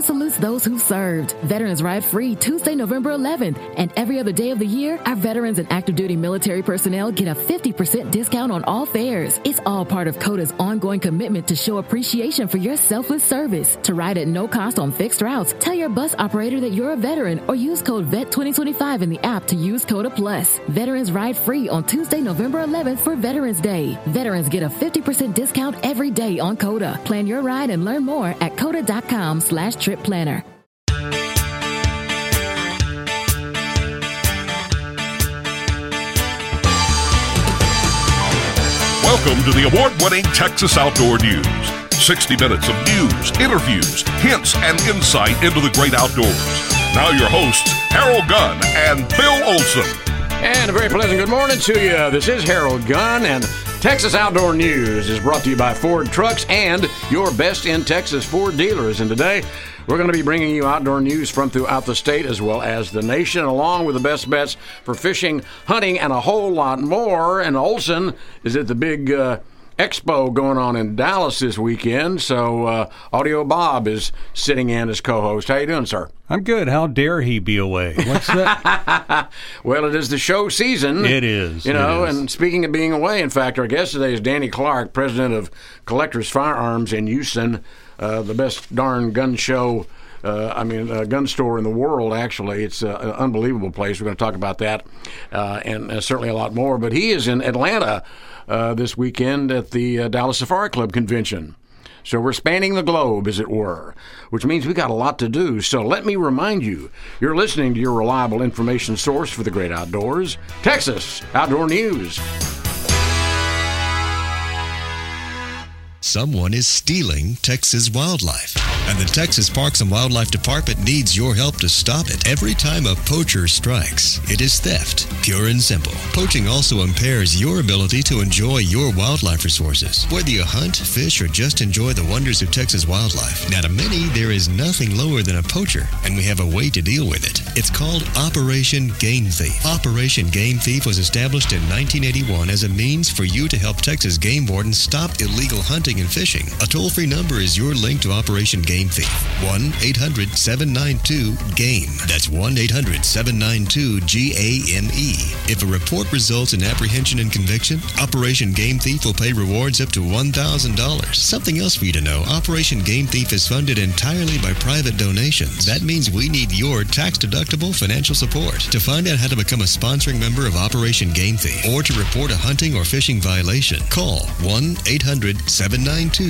salutes those who served. Veterans Ride Free Tuesday, November 11th. And every other day of the year, our veterans and active duty military personnel get a 50% discount on all fares. It's all part of CODA's ongoing commitment to show appreciation for your selfless service. To ride at no cost on fixed routes, tell your bus operator that you're a veteran or use code VET2025 in the app to use CODA Plus. Veterans Ride Free on Tuesday, November 11th for Veterans Day. Veterans get a 50% discount every day on CODA. Plan your ride and learn more at CODA.com/trip planner. Welcome to the award-winning Texas Outdoor News. 60 minutes of news, interviews, hints, and insight into the great outdoors. Now your hosts, Harold Gunn and Bill Olson. And a very pleasant good morning to you. This is Harold Gunn, and Texas Outdoor News is brought to you by Ford Trucks and your best in Texas Ford dealers. And today, we're going to be bringing you outdoor news from throughout the state as well as the nation, along with the best bets for fishing, hunting, and a whole lot more. And Olson is at the big expo going on in Dallas this weekend, so Audio Bob is sitting in as co-host. How you doing, sir? I'm good. How dare he be away? What's that? Well, it is the show season. It is. You know, and speaking of being away, in fact, our guest today is Danny Clark, president of Collectors Firearms in Houston, the best darn gun show, gun store in the world, actually. It's an unbelievable place. We're going to talk about that and certainly a lot more. But he is in Atlanta this weekend at the Dallas Safari Club convention. So we're spanning the globe, as it were, which means we got a lot to do. So let me remind you, you're listening to your reliable information source for the great outdoors, Texas Outdoor News. Someone is stealing Texas wildlife, and the Texas Parks and Wildlife Department needs your help to stop it. Every time a poacher strikes, it is theft, pure and simple. Poaching also impairs your ability to enjoy your wildlife resources, whether you hunt, fish, or just enjoy the wonders of Texas wildlife. Now, to many, there is nothing lower than a poacher, and we have a way to deal with it. It's called Operation Game Thief. Operation Game Thief was established in 1981 as a means for you to help Texas game wardens stop illegal hunting and fishing. A toll-free number is your link to Operation Game Thief. 1-800-792-GAME. That's 1-800-792-GAME. If a report results in apprehension and conviction, Operation Game Thief will pay rewards up to $1,000. Something else for you to know, Operation Game Thief is funded entirely by private donations. That means we need your tax-deductible financial support. To find out how to become a sponsoring member of Operation Game Thief or to report a hunting or fishing violation, call 1-800-792-GAME.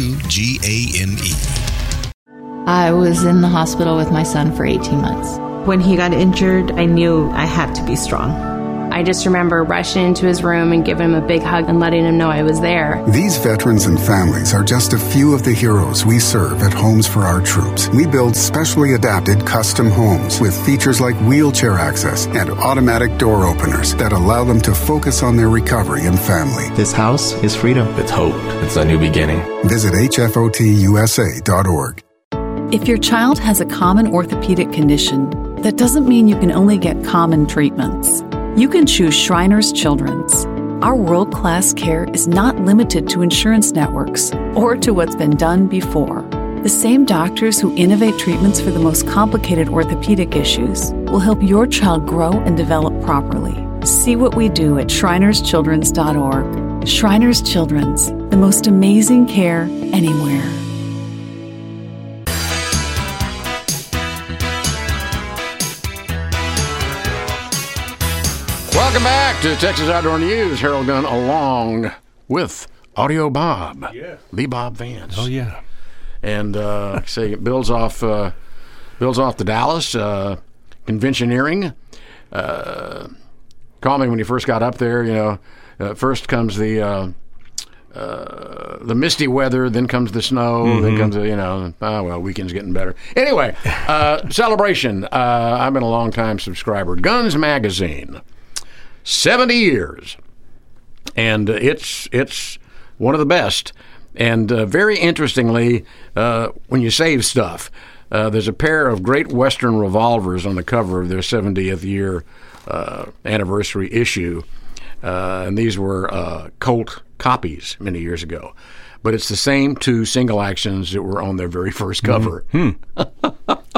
I was in the hospital with my son for 18 months. When he got injured, I knew I had to be strong. I just remember rushing into his room and giving him a big hug and letting him know I was there. These veterans and families are just a few of the heroes we serve at Homes for Our Troops. We build specially adapted custom homes with features like wheelchair access and automatic door openers that allow them to focus on their recovery and family. This house is freedom. It's hope. It's a new beginning. Visit hfotusa.org. If your child has a common orthopedic condition, that doesn't mean you can only get common treatments. You can choose Shriners Children's. Our world-class care is not limited to insurance networks or to what's been done before. The same doctors who innovate treatments for the most complicated orthopedic issues will help your child grow and develop properly. See what we do at shrinerschildrens.org. Shriners Children's, the most amazing care anywhere. Welcome back to Texas Outdoor News. Harold Gunn along with Audio Bob. Yeah. The Bob Vance. Oh, yeah. And like I say, it builds off the Dallas conventioneering. Call me when you first got up there. You know, first comes the misty weather, then comes the snow, then comes the, weekend's getting better. Anyway, celebration. I've been a long-time subscriber. Guns Magazine, 70 years, and it's one of the best. And very interestingly, when you save stuff, there's a pair of Great Western revolvers on the cover of their 70th year anniversary issue. And these were Colt copies many years ago. But it's the same two single actions that were on their very first cover.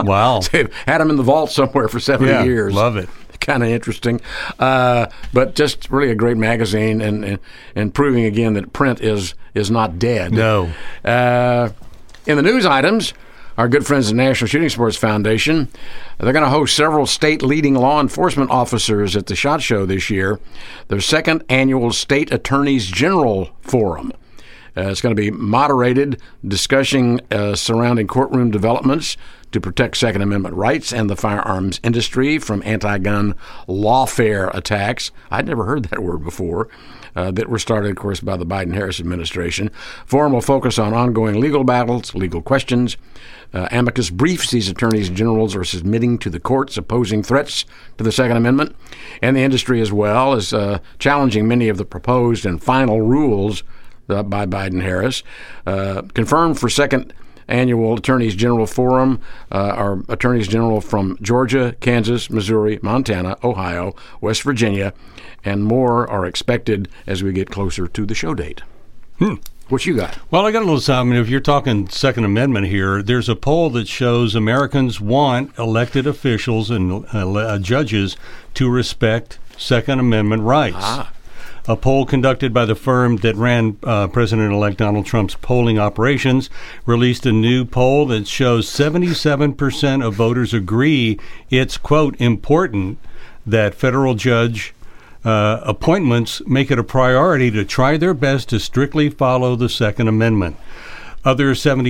Wow. They've had them in the vault somewhere for 70 years. Love it. Kind of interesting. But just really a great magazine and proving again that print is not dead. No. In the news items, our good friends at the National Shooting Sports Foundation, they're going to host several state leading law enforcement officers at the SHOT Show this year, their second annual State Attorneys General Forum. It's going to be moderated, discussing surrounding courtroom developments to protect Second Amendment rights and the firearms industry from anti-gun lawfare attacks. I'd never heard that word before. That were started, of course, by the Biden-Harris administration. Forum will focus on ongoing legal battles, legal questions, amicus briefs these attorneys generals are submitting to the courts opposing threats to the Second Amendment, and the industry as well is challenging many of the proposed and final rules by Biden-Harris. Confirmed for second annual Attorneys General Forum are attorneys general from Georgia, Kansas, Missouri, Montana, Ohio, West Virginia, and more are expected as we get closer to the show date. What you got? Well, I got a little something. If you're talking Second Amendment here, there's a poll that shows Americans want elected officials and judges to respect Second Amendment rights. A poll conducted by the firm that ran President-elect Donald Trump's polling operations released a new poll that shows 77% of voters agree it's, quote, important that federal judge appointments make it a priority to try their best to strictly follow the Second Amendment. Another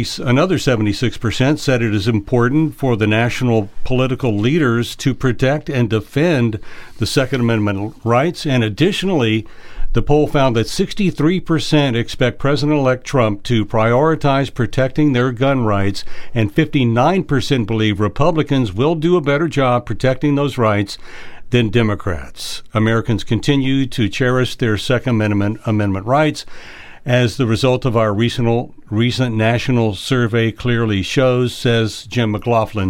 76% said it is important for the national political leaders to protect and defend the Second Amendment rights. And additionally, the poll found that 63% expect President-elect Trump to prioritize protecting their gun rights, and 59% believe Republicans will do a better job protecting those rights than Democrats. Americans continue to cherish their Second Amendment rights, as the result of our recent national survey clearly shows, says Jim McLaughlin,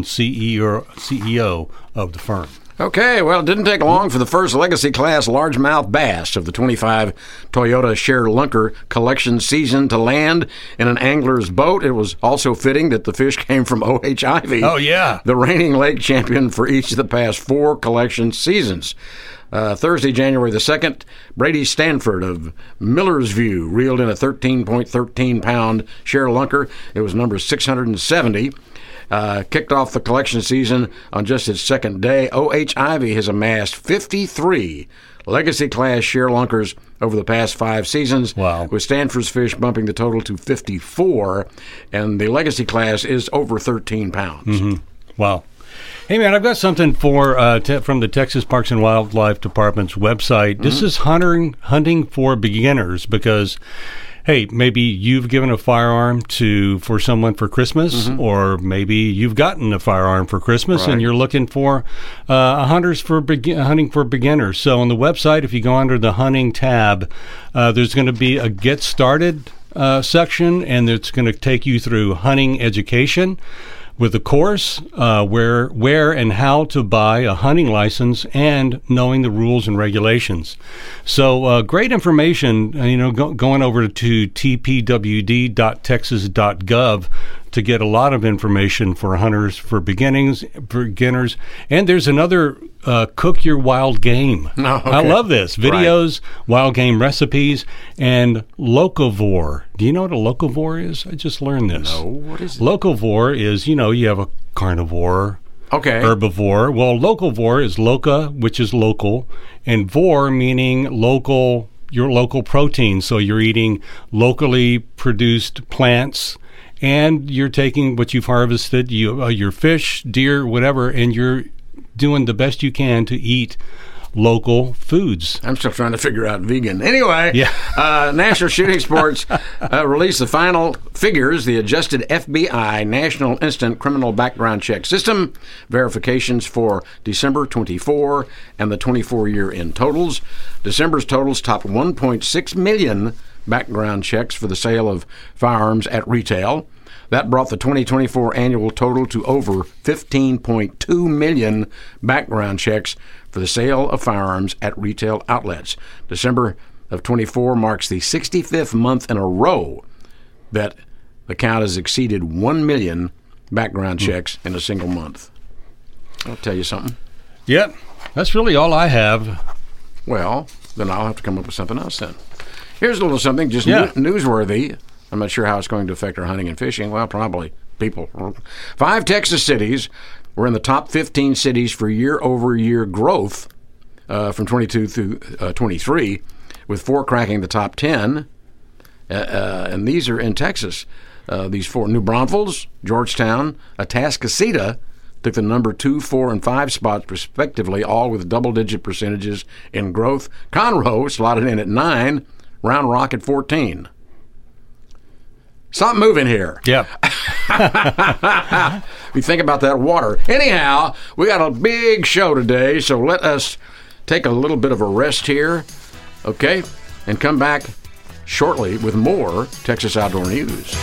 CEO of the firm. Okay, well, it didn't take long for the first Legacy-class largemouth bass of the 25 Toyota ShareLunker collection season to land in an angler's boat. It was also fitting that the fish came from O.H. Ivy. Oh, yeah. The reigning lake champion for each of the past 4 collection seasons. Thursday, January the 2nd, Brady Stanford of Millersview reeled in a 13.13-pound ShareLunker. It was number 670. Kicked off the collection season on just its second day. O.H. Ivy has amassed 53 Legacy-class ShareLunkers over the past 5 seasons, with Stanford's fish bumping the total to 54, and the Legacy class is over 13 pounds. Mm-hmm. Wow. Hey, man, I've got something from the Texas Parks and Wildlife Department's website. Mm-hmm. This is hunting for beginners because, hey, maybe you've given a firearm for someone for Christmas, mm-hmm. or maybe you've gotten a firearm for Christmas, right, and you're looking for hunting for beginners. So on the website, if you go under the hunting tab, there's going to be a Get Started section, and it's going to take you through hunting education, with a course, where and how to buy a hunting license, and knowing the rules and regulations. So great information, going over to tpwd.texas.gov to get a lot of information for hunters for beginners. And there's another Cook Your Wild Game. Oh, okay. I love this. Videos, right, wild game recipes, and locavore. Do you know what a locavore is? I just learned this. No, what is it? Locavore is, you have a carnivore, okay, herbivore. Well, locavore is loca, which is local, and vor meaning local, your local protein. So you're eating locally produced plants, and you're taking what you've harvested, your fish, deer, whatever, and you're doing the best you can to eat local foods. I'm still trying to figure out vegan. Anyway, yeah. National Shooting Sports released the final figures, the adjusted FBI National Instant Criminal Background Check System, verifications for December 24 and the 24 year-end totals. December's totals topped 1.6 million background checks for the sale of firearms at retail. That brought the 2024 annual total to over 15.2 million background checks for the sale of firearms at retail outlets. December of 24 marks the 65th month in a row that the count has exceeded 1 million background checks in a single month. I'll tell you something. Yep, that's really all I have. Well, then I'll have to come up with something else then. Here's a little something just newsworthy. I'm not sure how it's going to affect our hunting and fishing. Well, probably people. 5 Texas cities were in the top 15 cities for year-over-year growth from 22 through 23, with 4 cracking the top 10. And these are in Texas. These 4: New Braunfels, Georgetown, Atascocita took the number 2, 4, and 5 spots respectively, all with double-digit percentages in growth. Conroe slotted in at 9, Round Rock at 14. Stop moving here. Yep. You think about that water. Anyhow, we got a big show today, so let us take a little bit of a rest here, okay, and come back shortly with more Texas Outdoor News.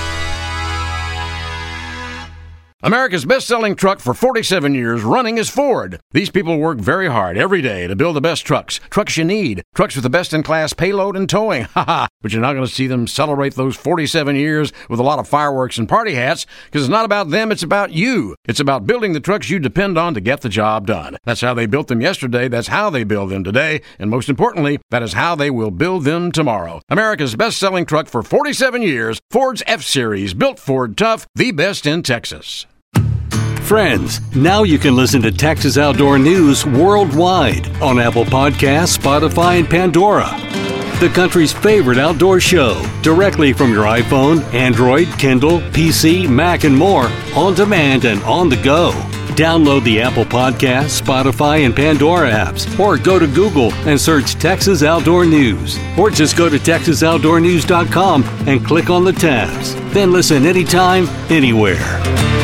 America's best-selling truck for 47 years running is Ford. These people work very hard every day to build the best trucks you need, trucks with the best-in-class payload and towing. But you're not going to see them celebrate those 47 years with a lot of fireworks and party hats, because it's not about them, it's about you. It's about building the trucks you depend on to get the job done. That's how they built them yesterday, that's how they build them today, and most importantly, that is how they will build them tomorrow. America's best-selling truck for 47 years, Ford's F-Series, built Ford tough, the best in Texas. Friends, now you can listen to Texas Outdoor News worldwide on Apple Podcasts, Spotify, and Pandora. The country's favorite outdoor show, directly from your iPhone, Android, Kindle, PC, Mac, and more, on demand and on the go. Download the Apple Podcasts, Spotify, and Pandora apps, or go to Google and search Texas Outdoor News. Or just go to TexasOutdoorNews.com and click on the tabs. Then listen anytime, anywhere.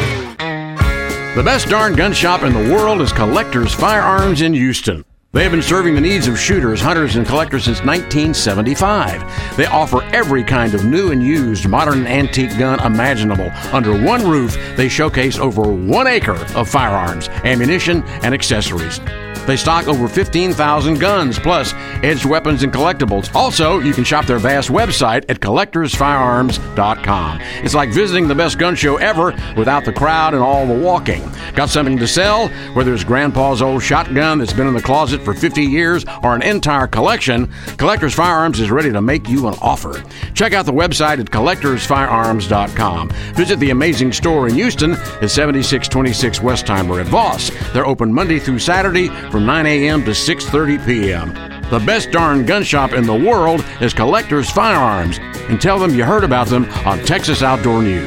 The best darn gun shop in the world is Collectors Firearms in Houston. They have been serving the needs of shooters, hunters, and collectors since 1975. They offer every kind of new and used modern and antique gun imaginable. Under one roof, they showcase over 1 acre of firearms, ammunition, and accessories. They stock over 15,000 guns, plus edged weapons and collectibles. Also, you can shop their vast website at collectorsfirearms.com. It's like visiting the best gun show ever without the crowd and all the walking. Got something to sell? Whether it's Grandpa's old shotgun that's been in the closet for 50 years or an entire collection, Collectors Firearms is ready to make you an offer. Check out the website at collectorsfirearms.com. Visit the amazing store in Houston at 7626 Westheimer at Voss. They're open Monday through Saturday from 9 a.m. to 6:30 p.m. The best darn gun shop in the world is Collectors Firearms, and tell them you heard about them on Texas Outdoor News.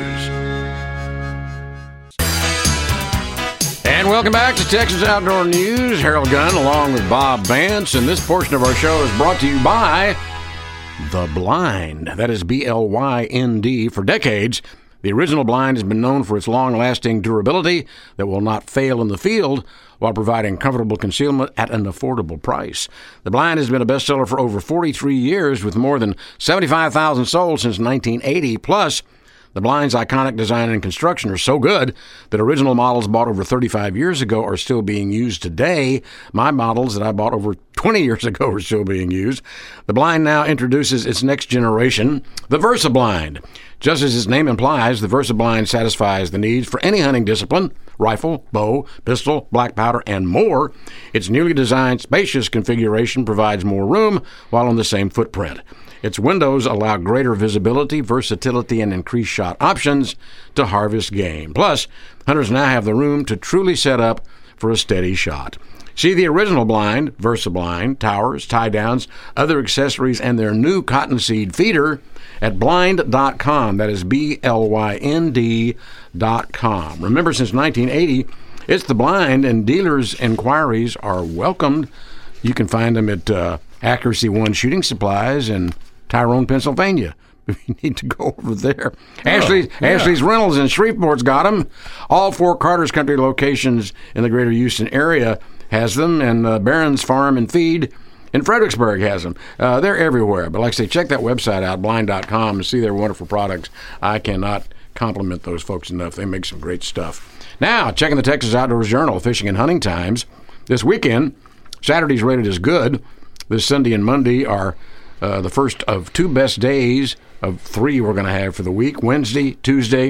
And welcome back to Texas Outdoor News. Harold Gunn along with Bob Vance, and this portion of our show is brought to you by The Blind. That is BLYND. For decades, the original blind has been known for its long-lasting durability that will not fail in the field while providing comfortable concealment at an affordable price. The blind has been a bestseller for over 43 years with more than 75,000 sold since 1980. Plus, the blind's iconic design and construction are so good that original models bought over 35 years ago are still being used today. My models that I bought over 20 years ago are still being used. The blind now introduces its next generation, the VersaBlind. Just as its name implies, the VersaBlind satisfies the needs for any hunting discipline: rifle, bow, pistol, black powder, and more. Its newly designed spacious configuration provides more room while on the same footprint. Its windows allow greater visibility, versatility, and increased shot options to harvest game. Plus, hunters now have the room to truly set up for a steady shot. See the original blind, VersaBlind, towers, tie-downs, other accessories, and their new cottonseed feeder at blind.com. That is BLYND.com. Remember, since 1980, it's the blind, and dealers' inquiries are welcomed. You can find them at Accuracy One Shooting Supplies in Tyrone, Pennsylvania. If you need to go over there. Ashley's Rentals in Shreveport's got them. All 4 Carter's Country locations in the greater Houston area has them, and Barron's Farm and Feed in Fredericksburg has them. They're everywhere. But like I say, check that website out, blind.com, and see their wonderful products. I cannot compliment those folks enough. They make some great stuff. Now, checking the Texas Outdoors Journal, Fishing and Hunting Times. This weekend, Saturday's rated as good. This Sunday and Monday are the first of 2 best days of 3 we're going to have for the week. Wednesday, Tuesday,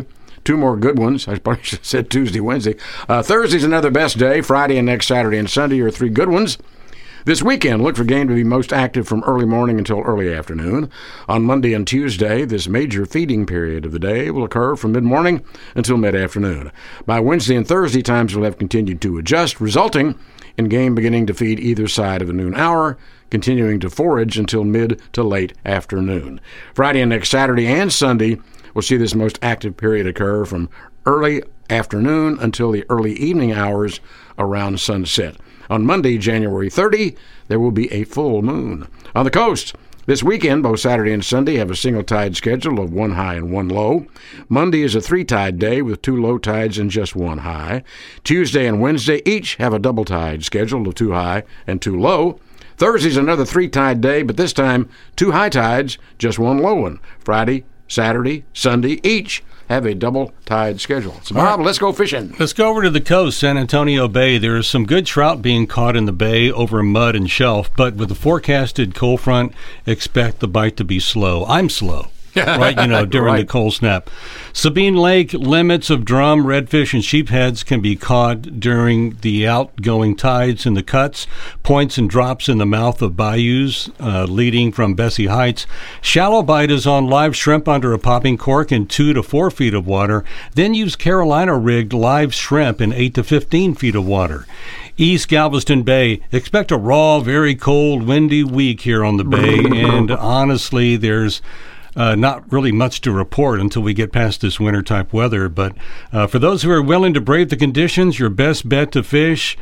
2 more good ones. I probably should have said Tuesday, Wednesday. Thursday's another best day. Friday and next Saturday and Sunday are 3 good ones. This weekend, look for game to be most active from early morning until early afternoon. On Monday and Tuesday, this major feeding period of the day will occur from mid-morning until mid-afternoon. By Wednesday and Thursday, times will have continued to adjust, resulting in game beginning to feed either side of the noon hour, continuing to forage until mid to late afternoon. Friday and next Saturday and Sunday will see this most active period occur from early afternoon until the early evening hours around sunset. On Monday, January 30, there will be a full moon. On the coast, this weekend, both Saturday and Sunday have a single tide schedule of 1 high and 1 low. Monday is a 3-tide day with 2 low tides and just 1 high. Tuesday and Wednesday each have a double tide schedule of 2 high and 2 low. Thursday's another 3-tide day, but this time 2 high tides, just 1 low one. Friday, Saturday, Sunday each have a double tide schedule. So, Bob, let's go fishing. Let's go over to the coast, San Antonio Bay. There's some good trout being caught in the bay over mud and shelf, but with the forecasted cold front, expect the bite to be slow. I'm slow. Right, during the cold snap. Sabine Lake limits of drum, redfish, and sheepheads can be caught during the outgoing tides in the cuts, points, and drops in the mouth of bayous leading from Bessie Heights. Shallow bite is on live shrimp under a popping cork in 2 to 4 feet of water. Then use Carolina-rigged live shrimp in 8 to 15 feet of water. East Galveston Bay, expect a raw, very cold, windy week here on the bay, and honestly, there's not really much to report until we get past this winter-type weather. But for those who are willing to brave the conditions, your best bet to fish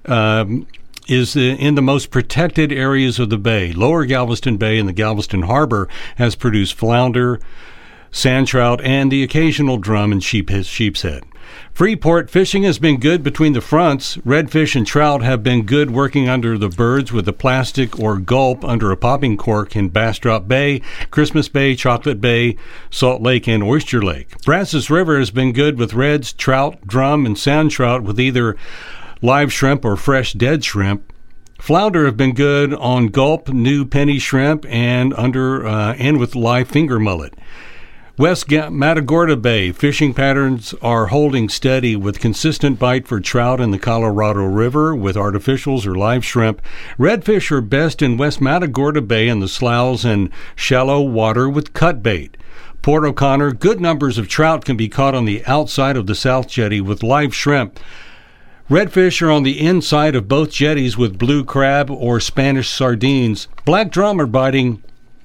is in the most protected areas of the bay. Lower Galveston Bay and the Galveston Harbor has produced flounder, sand trout, and the occasional drum and sheep's head. Freeport fishing has been good between the fronts. Redfish and trout have been good working under the birds with a plastic or gulp under a popping cork in Bastrop Bay, Christmas Bay, Chocolate Bay, Salt Lake, and Oyster Lake. Brazos River has been good with reds, trout, drum, and sand trout with either live shrimp or fresh dead shrimp. Flounder have been good on gulp, new penny shrimp, and with live finger mullet. West Matagorda Bay, fishing patterns are holding steady with consistent bite for trout in the Colorado River with artificials or live shrimp. Redfish are best in West Matagorda Bay in the sloughs and shallow water with cut bait. Port O'Connor, good numbers of trout can be caught on the outside of the South Jetty with live shrimp. Redfish are on the inside of both jetties with blue crab or Spanish sardines. Black drum are biting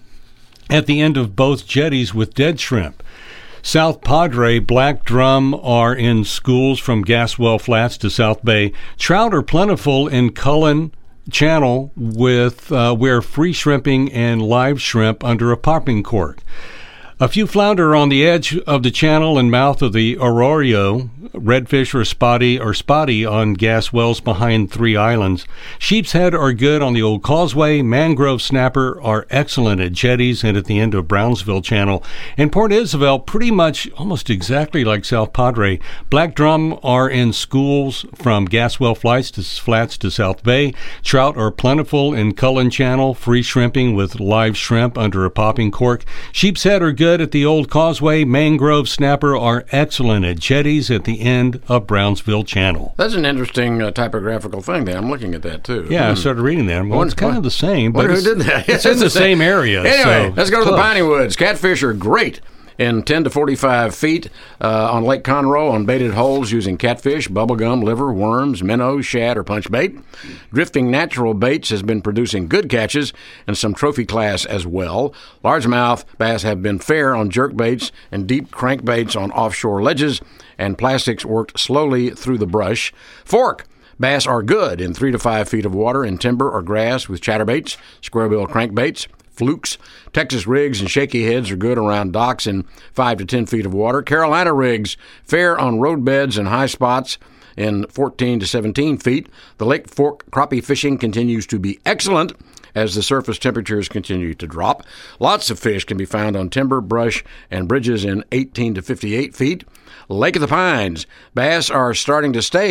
at the end of both jetties with dead shrimp. South Padre, black drum are in schools from Gaswell Flats to South Bay. Trout are plentiful in Cullen Channel with where free shrimping and live shrimp under a popping cork. A few flounder on the edge of the channel and mouth of the Arroyo. Redfish are spotty on gas wells behind 3 islands. Sheep's head are good on the Old Causeway. Mangrove snapper are excellent at jetties and at the end of Brownsville Channel. And Port Isabel, pretty much almost exactly like South Padre. Black drum are in schools from Gaswell Flats to South Bay. Trout are plentiful in Cullen Channel, free shrimping with live shrimp under a popping cork. Sheep's head are good at the Old Causeway. Mangrove snapper are excellent at jetties at the end of Brownsville Channel. That's an interesting typographical thing there. I'm looking at that, too. Yeah, I started reading that. Well, it's kind of the same, but who did that? It's in the same area. Anyway, so let's go to close. the Piney Woods. Catfish are great in 10 to 45 feet on Lake Conroe on baited holes using catfish, bubblegum, liver, worms, minnows, shad, or punch bait. Drifting Natural Baits has been producing good catches and some trophy class as well. Largemouth bass have been fair on jerk baits and deep crankbaits on offshore ledges, and plastics worked slowly through the brush. Fork bass are good in 3 to 5 feet of water in timber or grass with chatterbaits, squarebill crankbaits, flukes. Texas rigs and shaky heads are good around docks in 5 to 10 feet of water. Carolina rigs fair on roadbeds and high spots in 14 to 17 feet. The Lake Fork crappie fishing continues to be excellent as the surface temperatures continue to drop. Lots of fish can be found on timber, brush, and bridges in 18 to 58 feet. Lake of the Pines. Bass are starting to stage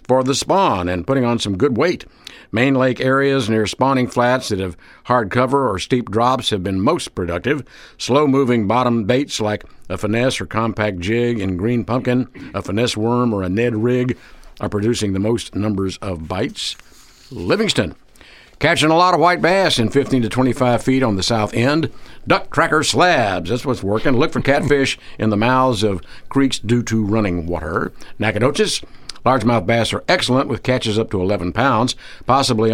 for the spawn and putting on some good weight. Main lake areas near spawning flats that have hard cover or steep drops have been most productive. Slow-moving bottom baits like a finesse or compact jig and green pumpkin, a finesse worm, or a Ned rig are producing the most numbers of bites. Livingston, catching a lot of white bass in 15 to 25 feet on the south end. Duck tracker slabs, that's what's working. Look for catfish in the mouths of creeks due to running water. Nacogdoches, largemouth bass are excellent with catches up to 11 pounds, up to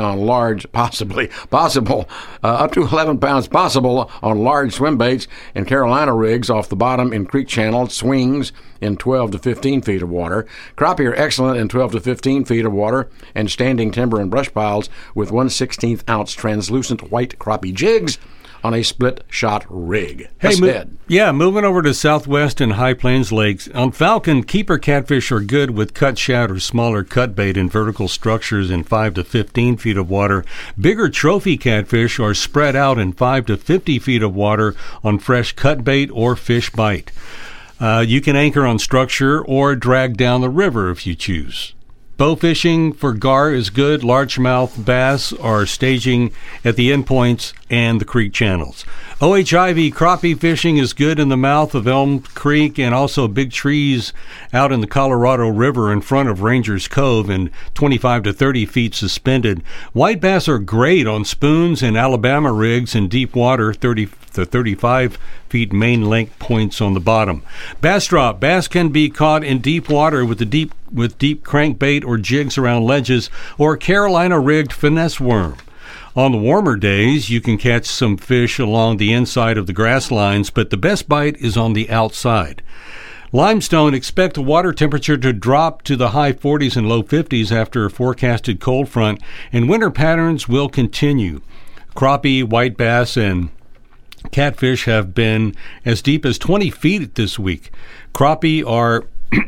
11 pounds possible on large swim baits and Carolina rigs off the bottom in creek channels, swings in 12 to 15 feet of water. Crappie are excellent in 12 to 15 feet of water and standing timber and brush piles with 1/16 ounce translucent white crappie jigs on a split-shot rig. Moving over to Southwest and High Plains lakes. On Falcon, keeper catfish are good with cut shad or smaller cut bait in vertical structures in 5 to 15 feet of water. Bigger trophy catfish are spread out in 5 to 50 feet of water on fresh cut bait or fish bite. You can anchor on structure or drag down the river if you choose. Bow fishing for gar is good. Largemouth bass are staging at the endpoints and the creek channels. OHIV crappie fishing is good in the mouth of Elm Creek and also big trees out in the Colorado River in front of Rangers Cove and 25 to 30 feet suspended. White bass are great on spoons and Alabama rigs in deep water, 30 to 35 feet main length points on the bottom. Bass drop. Bass can be caught in deep water with deep crankbait or jigs around ledges or Carolina rigged finesse worm. On the warmer days, you can catch some fish along the inside of the grass lines, but the best bite is on the outside. Limestone, expect the water temperature to drop to the high 40s and low 50s after a forecasted cold front, and winter patterns will continue. Crappie, white bass, and catfish have been as deep as 20 feet this week. Crappie are,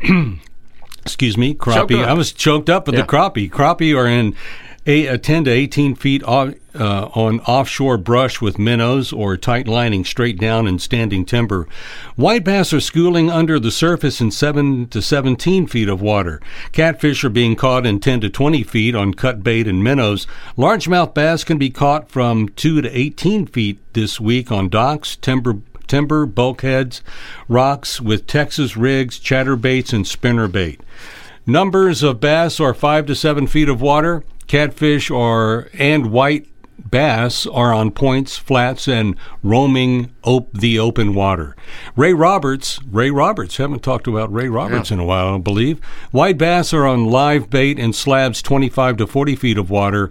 crappie. I was choked up with the crappie. Crappie are in 10 to 18 feet on offshore brush with minnows or tight lining straight down in standing timber. White bass are schooling under the surface in 7 to 17 feet of water. Catfish are being caught in 10 to 20 feet on cut bait and minnows. Largemouth bass can be caught from 2 to 18 feet this week on docks, timber, bulkheads, rocks with Texas rigs, chatterbaits, and spinnerbait. Numbers of bass are 5 to 7 feet of water. Catfish and white bass are on points, flats, and roaming the open water. Ray Roberts, haven't talked about Ray Roberts in a while, I don't believe. White bass are on live bait and slabs 25 to 40 feet of water,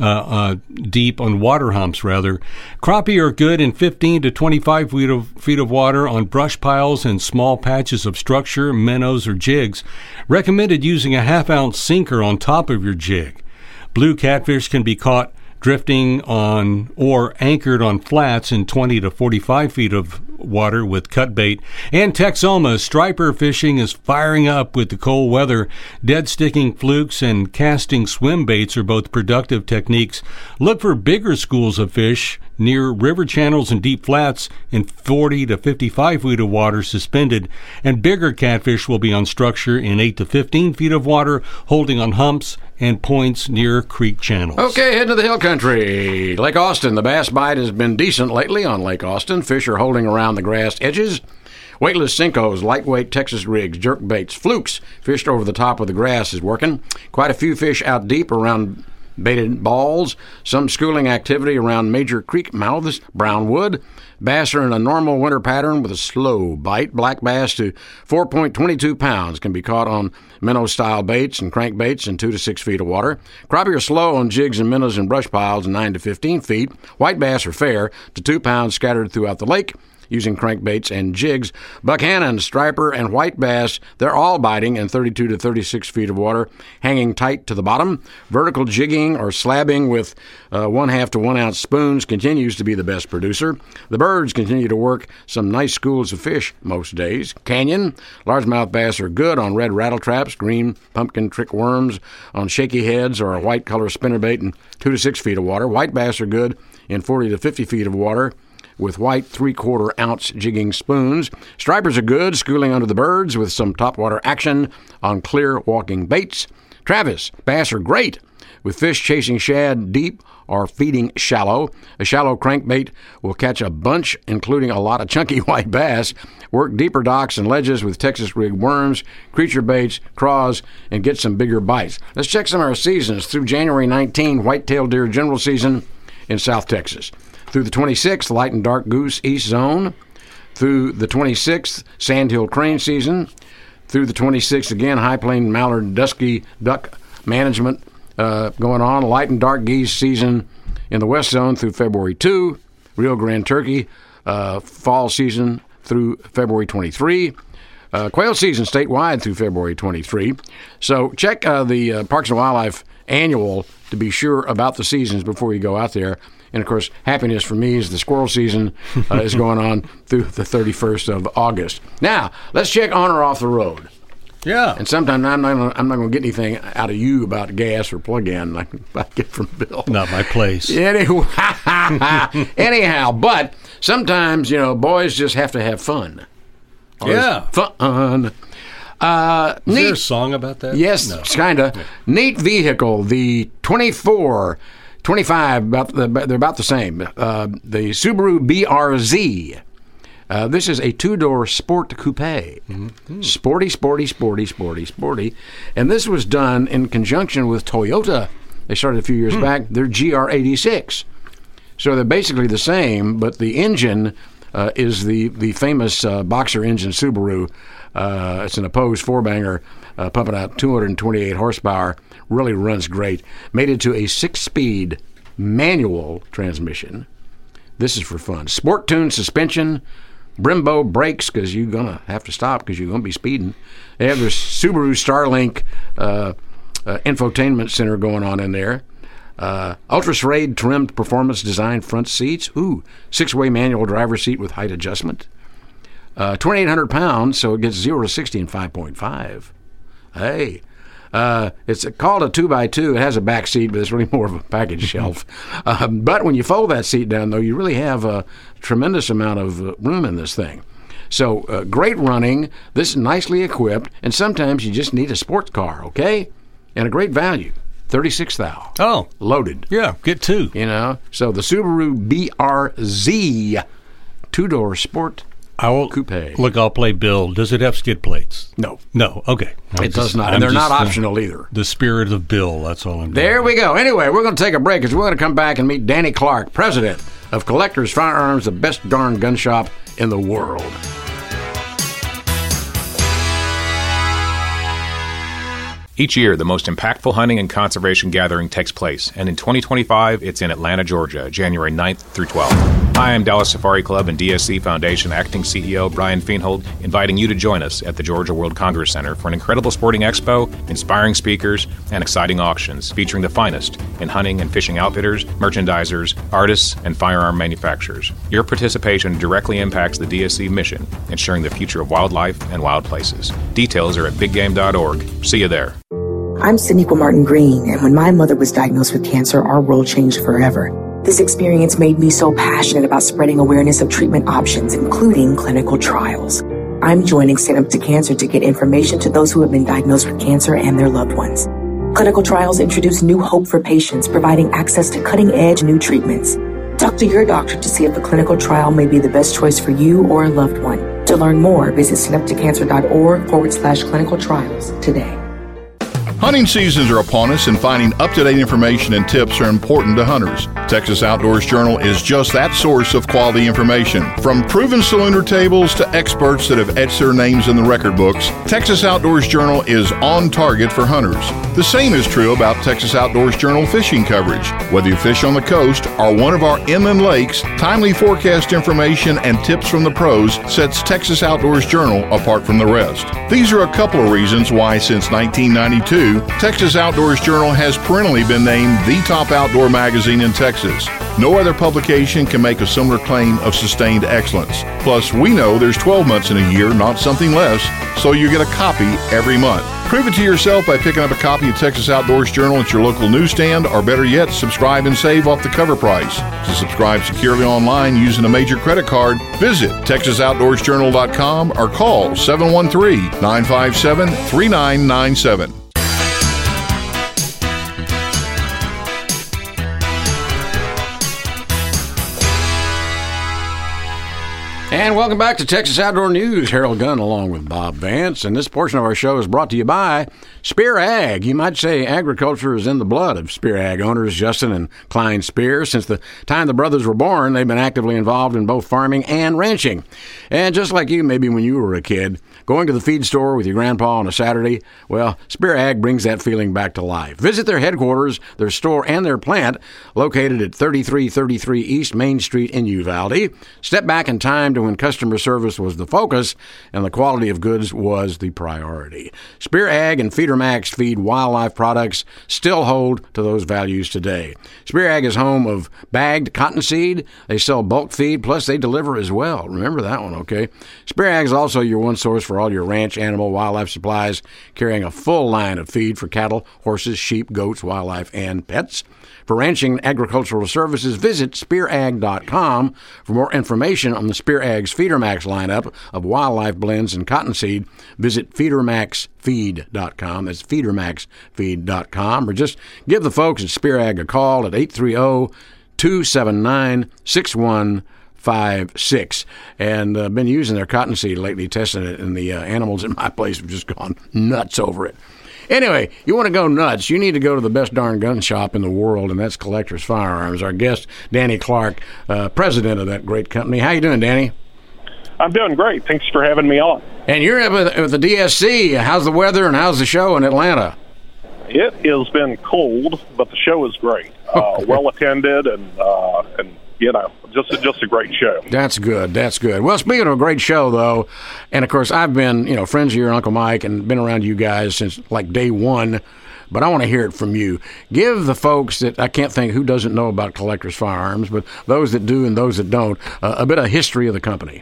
deep on water humps, rather. Crappie are good in 15 to 25 feet of water on brush piles and small patches of structure, minnows, or jigs. Recommended using a half-ounce sinker on top of your jig. Blue catfish can be caught drifting on or anchored on flats in 20 to 45 feet of water with cut bait. And Texoma, striper fishing is firing up with the cold weather. Dead sticking flukes and casting swim baits are both productive techniques. Look for bigger schools of fish near river channels and deep flats in 40 to 55 feet of water suspended, and bigger catfish will be on structure in 8 to 15 feet of water, holding on humps and points near creek channels. Okay, heading to the hill country. Lake Austin, the bass bite has been decent lately on Lake Austin. Fish are holding around the grass edges. Weightless Senkos, lightweight Texas rigs, jerk baits, flukes fished over the top of the grass is working. Quite a few fish out deep around baited balls, some schooling activity around major creek mouths, brownwood. Bass are in a normal winter pattern with a slow bite. Black bass to 4.22 pounds can be caught on minnow-style baits and crankbaits in 2 to 6 feet of water. Crappie are slow on jigs and minnows and brush piles in 9 to 15 feet. White bass are fair to 2 pounds scattered throughout the lake using crankbaits and jigs. Buckhannon, striper, and white bass, they're all biting in 32 to 36 feet of water, hanging tight to the bottom. Vertical jigging or slabbing with 1/2 to 1 ounce spoons continues to be the best producer. The birds continue to work some nice schools of fish most days. Canyon, largemouth bass are good on red rattletraps, green pumpkin trick worms on shaky heads, or a white color spinnerbait in 2 to 6 feet of water. White bass are good in 40 to 50 feet of water. with white 3/4-ounce jigging spoons. Stripers are good, schooling under the birds with some topwater action on clear walking baits. Travis bass are great with fish chasing shad deep or feeding shallow. A shallow crankbait will catch a bunch, including a lot of chunky white bass. Work deeper docks and ledges with Texas rig worms, creature baits, craws, and get some bigger bites. Let's check some of our seasons. Through January 19, white-tailed deer general season in South Texas. Through the 26th, light and dark goose east zone. Through the 26th, sandhill crane season. Through the 26th, again, high plain mallard dusky duck management going on. Light and dark geese season in the west zone through February 2. Rio Grande turkey fall season through February 23. Quail season statewide through February 23. So check the Parks and Wildlife annual to be sure about the seasons before you go out there. And, of course, happiness for me is the squirrel season is going on through the 31st of August. Now, let's check on or off the road. Yeah. And sometimes I'm not going to get anything out of you about gas or plug-in like I get from Bill. Not my place. Anyhow, but sometimes, boys just have to have fun. Yeah. Fun. Is there a song about that? Yes, no. Kind of. Neat vehicle, the 25, they're about the same. The Subaru BRZ. This is a two-door sport coupe. Mm-hmm. Sporty. And this was done in conjunction with Toyota. They started a few years back. Their GR86. So they're basically the same, but the engine is the famous Boxer engine Subaru. It's an opposed four-banger, pumping out 228 horsepower. Really runs great. Made it to a 6-speed manual transmission. This is for fun. Sport tune suspension. Brembo brakes, because you're going to have to stop because you're going to be speeding. They have their Subaru Starlink infotainment center going on in there. Ultra Suede trimmed performance design front seats. 6-way manual driver seat with height adjustment. 2,800 pounds, so it gets 0 to 60 in 5.5. Hey. It's called a 2x2. It has a back seat, but it's really more of a package shelf. But when you fold that seat down, though, you really have a tremendous amount of room in this thing. So great running. This is nicely equipped, and sometimes you just need a sports car, okay? And a great value. $36,000. Oh. Loaded. Yeah, get two. So the Subaru BRZ two-door sport coupe. Look, I'll play Bill. Does it have skid plates? No. No, okay. It does not. And they're not optional either. The spirit of Bill, that's all I'm doing. There we go. Anyway, we're going to take a break because we're going to come back and meet Danny Clark, president of Collectors Firearms, the best darn gun shop in the world. Each year, the most impactful hunting and conservation gathering takes place, and in 2025, it's in Atlanta, Georgia, January 9th through 12th. Hi, I'm Dallas Safari Club and DSC Foundation Acting CEO Brian Feenhold, inviting you to join us at the Georgia World Congress Center for an incredible sporting expo, inspiring speakers, and exciting auctions featuring the finest in hunting and fishing outfitters, merchandisers, artists, and firearm manufacturers. Your participation directly impacts the DSC mission, ensuring the future of wildlife and wild places. Details are at biggame.org. See you there. I'm Siniqua Martin Green, and when my mother was diagnosed with cancer, our world changed forever. This experience made me so passionate about spreading awareness of treatment options, including clinical trials. I'm joining Stand Up to Cancer to get information to those who have been diagnosed with cancer and their loved ones. Clinical trials introduce new hope for patients, providing access to cutting-edge new treatments. Talk to your doctor to see if a clinical trial may be the best choice for you or a loved one. To learn more, visit standuptocancer.org/clinical trials today. Hunting seasons are upon us, and finding up-to-date information and tips are important to hunters. Texas Outdoors Journal is just that source of quality information. From proven salooner tables to experts that have etched their names in the record books, Texas Outdoors Journal is on target for hunters. The same is true about Texas Outdoors Journal fishing coverage. Whether you fish on the coast or one of our inland lakes, timely forecast information and tips from the pros sets Texas Outdoors Journal apart from the rest. These are a couple of reasons why since 1992, Texas Outdoors Journal has perennially been named the top outdoor magazine in Texas. No other publication can make a similar claim of sustained excellence. Plus, we know there's 12 months in a year, not something less. so you get a copy every month. Prove it to yourself by picking up a copy of Texas Outdoors Journal at your local newsstand, or better yet, subscribe and save off the cover price. To subscribe securely online using a major credit card, visit TexasOutdoorsJournal.com or call 713-957-3997. And welcome back to Texas Outdoor News. Harold Gunn along with Bob Vance. And this portion of our show is brought to you by Spear Ag. You might say agriculture is in the blood of Spear Ag owners Justin and Klein Spear. Since the time the brothers were born, they've been actively involved in both farming and ranching. And just like you, maybe when you were a kid, going to the feed store with your grandpa on a Saturday, well, Spear Ag brings that feeling back to life. Visit their headquarters, their store, and their plant located at 3333 East Main Street in Uvalde. Step back in time to when customer service was the focus and the quality of goods was the priority. Spear Ag and Feeder Max Feed wildlife products still hold to those values today. Spear Ag is home of bagged cottonseed. They sell bulk feed, plus they deliver as well. Remember that one, okay? Spear Ag is also your one source for all your ranch, animal, wildlife supplies, carrying a full line of feed for cattle, horses, sheep, goats, wildlife, and pets. For ranching and agricultural services, visit SpearAg.com. For more information on the Spear Ag's Feeder Max lineup of wildlife blends and cottonseed, visit FeederMaxFeed.com. That's FeederMaxFeed.com. Or just give the folks at Spear Ag a call at 830-279-6156. And been using their cottonseed lately, testing it, and the animals in my place have just gone nuts over it. Anyway, you want to go nuts, you need to go to the best darn gun shop in the world, and that's Collector's Firearms. Our guest, Danny Clark, president of that great company. How you doing, Danny? I'm doing great. Thanks for having me on. And you're up with the DSC. How's the weather and how's the show in Atlanta? It has been cold, but the show is great. Well attended, and you know, just a great show. That's good. That's good. Well, speaking of a great show, though, and of course I've been friends of your Uncle Mike and been around you guys since like day one. But I want to hear it from you. Give the folks that I can't think who doesn't know about Collector's Firearms, but those that do and those that don't, a bit of history of the company.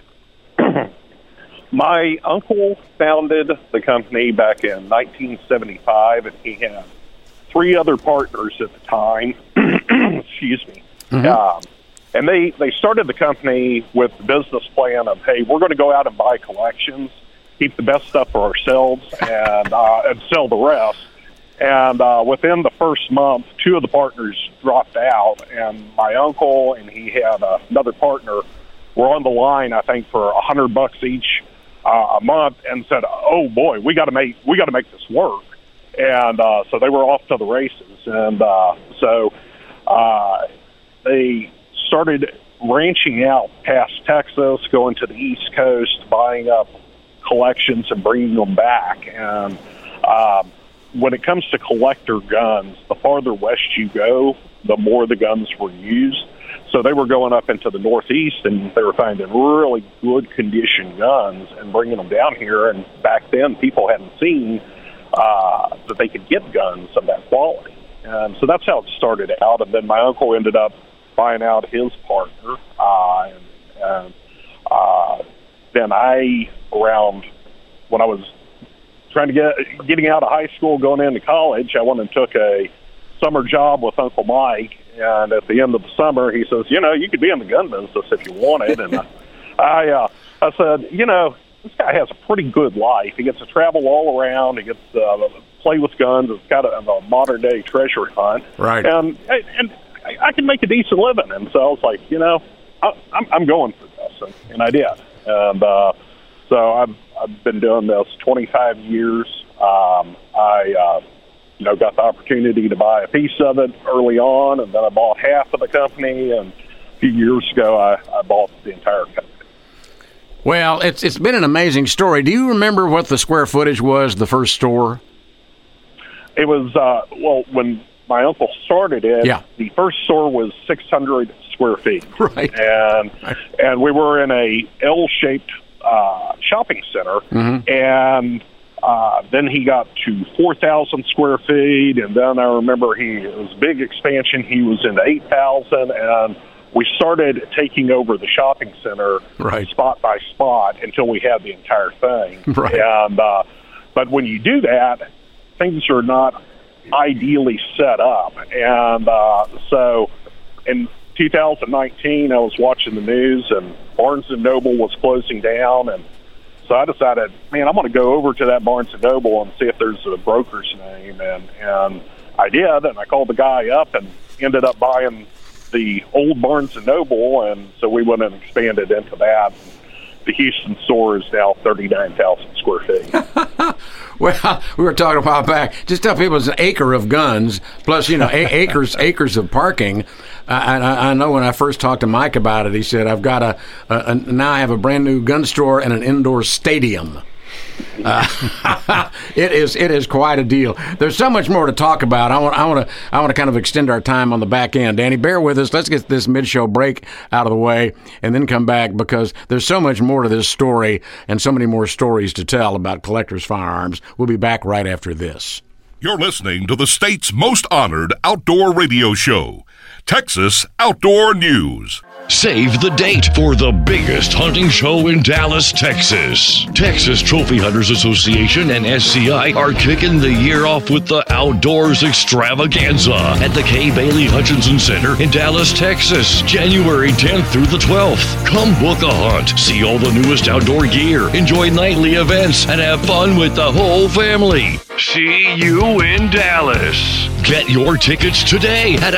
My uncle founded the company back in 1975, and he had 3 other partners at the time. Excuse me. Mm-hmm. And they started the company with the business plan of, hey, we're going to go out and buy collections, keep the best stuff for ourselves, and sell the rest. And within the first month, 2 of the partners dropped out, and my uncle and he had another partner were on the line, I think, for $100 each a month, and said, "Oh boy, we got to make this work." And so they were off to the races, and so they started ranching out past Texas, going to the East Coast, buying up collections and bringing them back. And when it comes to collector guns, the farther west you go, the more the guns were used. So they were going up into the Northeast, and they were finding really good condition guns and bringing them down here. And back then, people hadn't seen that they could get guns of that quality. And so that's how it started out. And then my uncle ended up buying out his partner. Then around when I was trying to getting out of high school, going into college, I went and took a summer job with Uncle Mike. And at the end of the summer, he says, you could be in the gun business if you wanted. And I said, this guy has a pretty good life. He gets to travel all around. He gets to play with guns. It's kind of a modern-day treasure hunt. Right. And I can make a decent living. And so I was like, I'm going for this. And I did. And so I've been doing this 25 years. I got the opportunity to buy a piece of it early on, and then I bought half of the company, and a few years ago I bought the entire company. Well, it's been an amazing story. Do you remember what the square footage was, the first store? It was, when my uncle started it, the first store was 600 square feet. Right. And we were in a L-shaped shopping center, mm-hmm. and then he got to 4,000 square feet, and then I remember it was a big expansion. He was into 8,000, and we started taking over the shopping center spot by spot until we had the entire thing. Right. And but when you do that, things are not ideally set up. And so in 2019, I was watching the news, and Barnes & Noble was closing down, and so I decided, man, I'm going to go over to that Barnes & Noble and see if there's a broker's name, and I did, and I called the guy up and ended up buying the old Barnes & Noble, and so we went and expanded into that. The Houston store is now 39,000 square feet. Well, we were talking a while back. Just tell people it's an acre of guns, plus, acres of parking. I know when I first talked to Mike about it, he said, I've got now I have a brand new gun store and an indoor stadium. It is quite a deal. There's so much more to talk about. I want to kind of extend our time on the back end. Danny, bear with us. Let's get this mid-show break out of the way and then come back, because there's so much more to this story and so many more stories to tell about Collector's Firearms. We'll be back right after this. You're listening to the state's most honored outdoor radio show, Texas Outdoor News. Save the date for the biggest hunting show in Dallas, Texas. Texas Trophy Hunters Association and SCI are kicking the year off with the Outdoors Extravaganza at the Kay Bailey Hutchinson Center in Dallas, Texas, January 10th through the 12th. Come book a hunt, see all the newest outdoor gear, enjoy nightly events, and have fun with the whole family. See you in Dallas. Get your tickets today at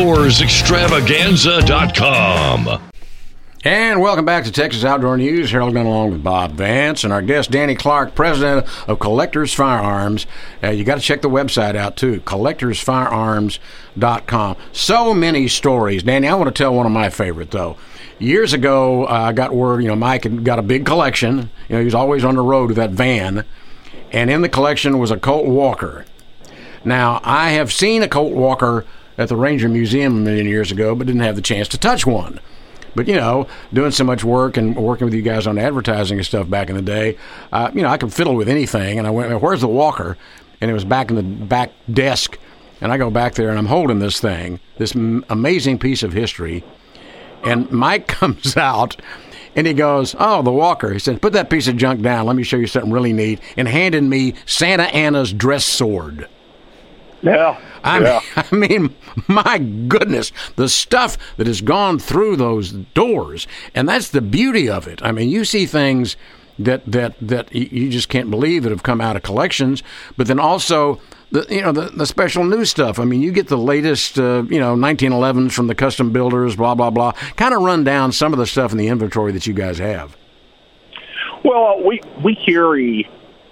OutdoorsExtravaganza.com. And welcome back to Texas Outdoor News. Harold Gunn along with Bob Vance and our guest Danny Clark, president of Collector's Firearms. You got to check the website out too, collectorsfirearms.com. So many stories. Danny, I want to tell one of my favorite though. Years ago, I got word, Mike had got a big collection. He was always on the road with that van. And in the collection was a Colt Walker. Now, I have seen a Colt Walker at the Ranger Museum a million years ago, but didn't have the chance to touch one. But, doing so much work and working with you guys on advertising and stuff back in the day, I could fiddle with anything. And I went, where's the Walker? And it was back in the back desk. And I go back there, and I'm holding this thing, this amazing piece of history. And Mike comes out, and he goes, oh, the Walker. He said, put that piece of junk down. Let me show you something really neat. And handed me Santa Anna's dress sword. Yeah. I mean, my goodness, the stuff that has gone through those doors, and that's the beauty of it. I mean, you see things that you just can't believe that have come out of collections, but then also the special new stuff. I mean, you get the latest 1911s from the custom builders, blah blah blah. Kind of run down some of the stuff in the inventory that you guys have. Well, we carry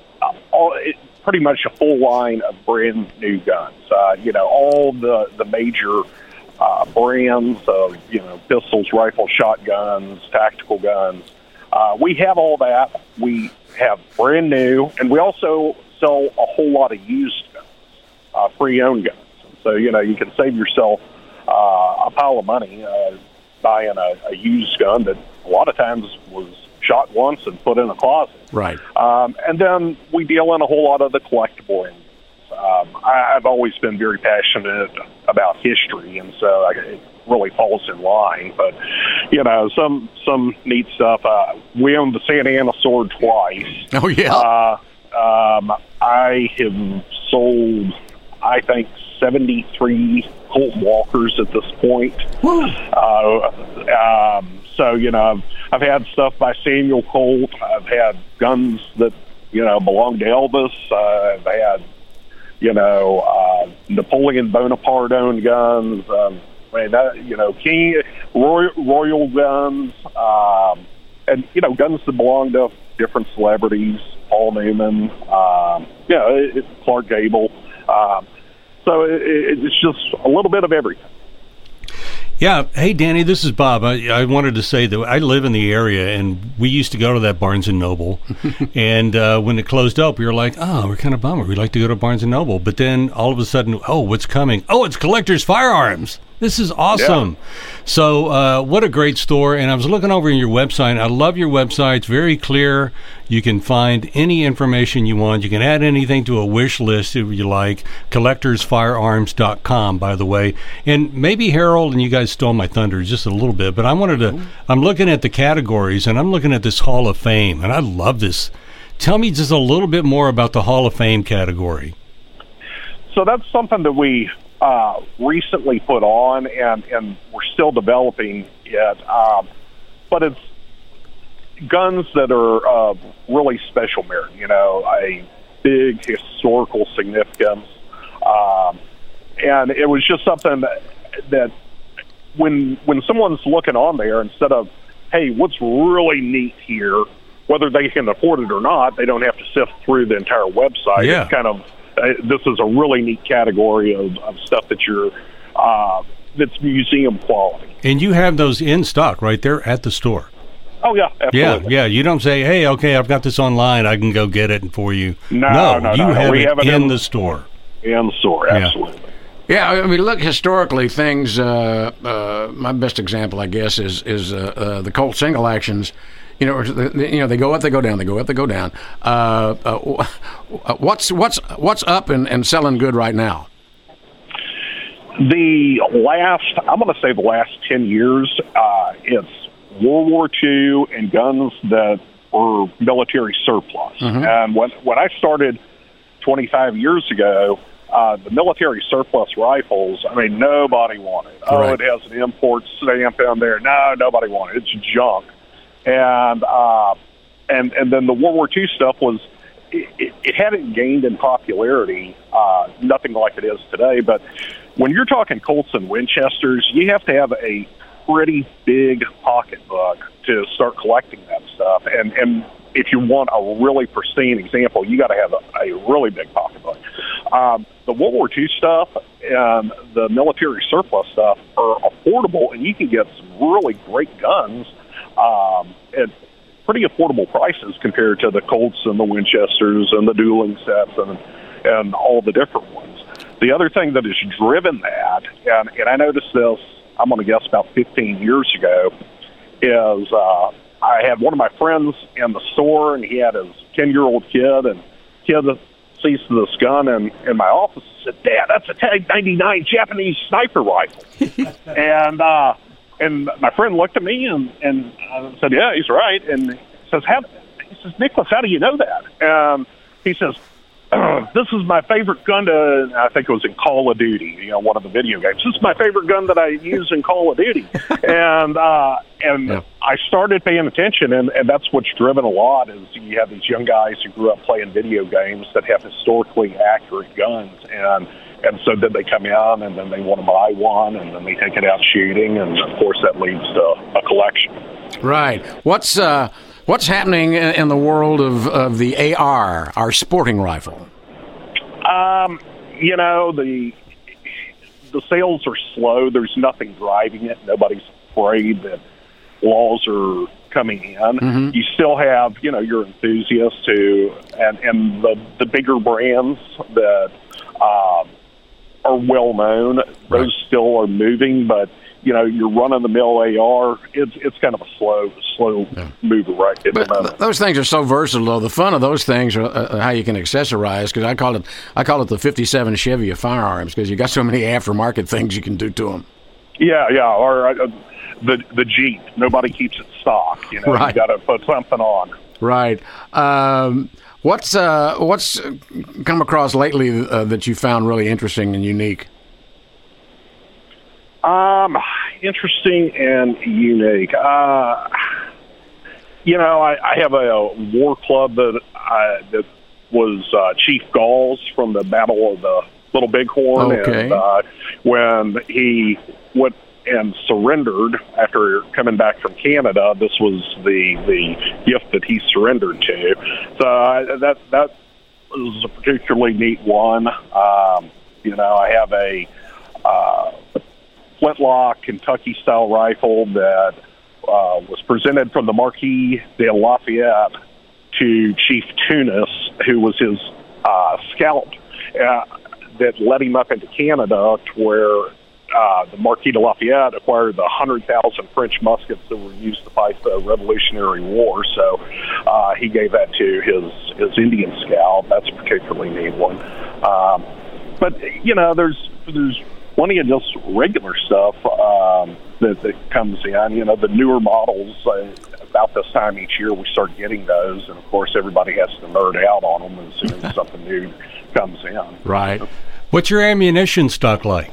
pretty much a full line of brand new guns. All the major brands of pistols, rifles, shotguns, tactical guns. We have all that. We have brand new, and we also sell a whole lot of used guns, pre-owned guns. And so you can save yourself a pile of money buying a used gun that a lot of times was shot once and put in a closet. Right. And then we deal in a whole lot of the collectible end. I've always been very passionate about history, and so it really falls in line. But, some neat stuff. We own the Santa Anna sword twice. Oh, yeah. I have sold, I think, 73 Colt Walkers at this point. I've had stuff by Samuel Colt. I've had guns that, belong to Elvis. I've had, Napoleon Bonaparte owned guns. King Royal guns, and guns that belong to different celebrities. Paul Newman, Clark Gable. So it's just a little bit of everything. Yeah. Hey, Danny, this is Bob. I wanted to say that I live in the area, and we used to go to that Barnes & Noble. And when it closed up, we were like, oh, we're kind of bummed. We'd like to go to Barnes & Noble. But then all of a sudden, oh, what's coming? Oh, it's Collector's Firearms. This is awesome. Yeah. So what a great store. And I was looking over your website. I love your website. It's very clear. You can find any information you want. You can add anything to a wish list if you like. CollectorsFirearms.com, by the way. And maybe Harold, and you guys stole my thunder just a little bit, but I wanted to, I'm looking at the categories, and I'm looking at this Hall of Fame, and I love this. Tell me just a little bit more about the Hall of Fame category. So that's something that we recently put on, and we're still developing it. But it's guns that are really special merit, a big historical significance. And it was just something that when someone's looking on there, instead of, hey, what's really neat here, whether they can afford it or not, they don't have to sift through the entire website. Yeah. It's kind of, this is a really neat category of stuff that that's museum quality. And you have those in stock right there at the store. Oh, yeah, absolutely. Yeah. You don't say, hey, okay, I've got this online, I can go get it for you. No, you have it in the store. In the store, absolutely. Yeah, I mean, look, historically, things, my best example, I guess, is the Colt single actions. They go up, they go down, they go up, they go down. What's up and selling good right now? I'm going to say the last 10 years, it's World War II and guns that were military surplus. Mm-hmm. And when I started 25 years ago, the military surplus rifles, I mean, nobody wanted. Right. Oh, it has an import stamp on there. No, nobody wanted. It's junk. And then the World War II stuff was, it hadn't gained in popularity, nothing like it is today. But when you're talking Colts and Winchesters, you have to have a pretty big pocketbook to start collecting that stuff. And if you want a really pristine example, you got to have a really big pocketbook. The World War II stuff and the military surplus stuff are affordable, and you can get some really great guns at pretty affordable prices compared to the Colts and the Winchesters and the dueling sets and all the different ones. The other thing that has driven that, and I noticed this, I'm going to guess about 15 years ago, is I had one of my friends in the store, and he had his 10-year-old kid, and kid sees this gun in my office and said, "Dad, that's a Tag 99 Japanese sniper rifle." And my friend looked at me and said, "Yeah, he's right." And he says, "Nicholas, how do you know that?" And he says, "This is my favorite gun to," I think it was in Call of Duty, one of the video games. "This is my favorite gun that I use in Call of Duty." And yeah. I started paying attention, and that's what's driven a lot is you have these young guys who grew up playing video games that have historically accurate guns, and so then they come in, and then they want to buy one, and then they take it out shooting, and of course that leads to a collection. Right. What's happening in the world of the AR, our sporting rifle? The sales are slow. There's nothing driving it. Nobody's afraid that laws are coming in. Mm-hmm. You still have, your enthusiasts and the bigger brands that are well known. Those still are moving, but your run-of-the-mill AR, it's kind of a slow mover right at the moment. Those things are so versatile, though. The fun of those things are how you can accessorize, because I call it the 57 Chevy of firearms, because you got so many aftermarket things you can do to them. Yeah, or the Jeep. Nobody keeps it stock. Right. You got to put something on. Right. What's come across lately that you found really interesting and unique? Interesting and unique. I have a war club that was Chief Galls from the Battle of the Little Bighorn. Okay. And when he went and surrendered after coming back from Canada, this was the gift that he surrendered to. So that was a particularly neat one. I have a flintlock Kentucky-style rifle that was presented from the Marquis de Lafayette to Chief Tunis, who was his scout that led him up into Canada, to where the Marquis de Lafayette acquired the 100,000 French muskets that were used to fight the Revolutionary War. So he gave that to his Indian Scout. That's a particularly neat one. But there's plenty of just regular stuff that comes in. The newer models. About this time each year, we start getting those, and of course, everybody has to nerd out on them as soon as something new comes in. Right. What's your ammunition stock like?